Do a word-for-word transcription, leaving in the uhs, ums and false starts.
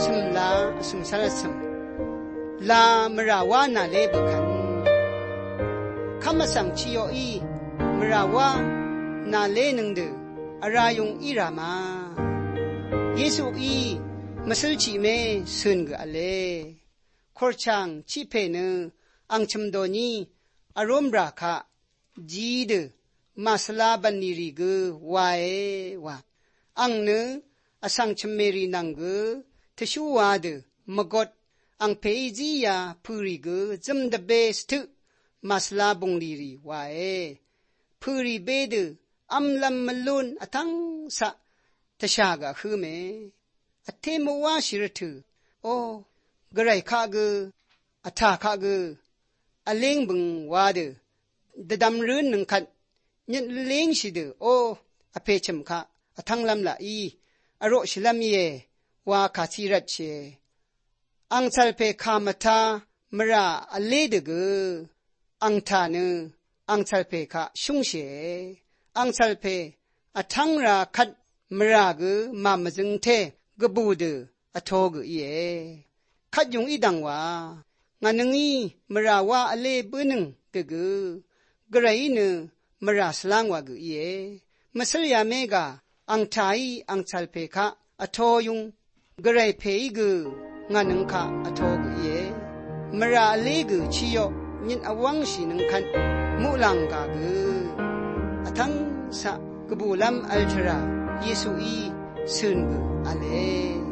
สมลาสมสารสมลามราวานาเลบกันคำสั่งชิโยอีมราวานาเลนึงเดอารายงอิรามาเยซูอีมัสลชิเมสุนกอเลขอรชังชิเพเนอังชมโดนีอารมณ์ราคะจีดมาสลาบันนิริกวาเอวาอังเนอสังชเมรีนังกทชูวาดมกดอังเพยจียาพูริกจำเดเบสตุมาสลาบงลีรีวาเอพูริเบดอัมลัมมลุนอทังสะทชากะคือเมอเทมวาชิรตุโอกระไรข้ากอัฐาข้ากอเลงบึงวาดดดำรืนหนึ่งขัดยันเลงชิดโออเพชมข้าอทังลำละอีอโรชลามเยวาคาทิรัตเชอังซัลเพคามทามราอเลดกอังทานอังซัลเพคาชุงเชอังซัลเพอทังราคัดมรากมามจึงเทกบูดอโทกเยคัดยุงอีดังว่างานงี้มราวาอเลบนึงกกกระไรนมราสลางวากเยมัสลยาเมกาอังทายอังซัลเพคาอโทยุงกระไรเพยกงานึงคะอโทกเยมราอเลกชิโยยินอวังชินึงคันมุลังกากอทังสะกบูลัมอัลทราเยซูอีซึนกอเล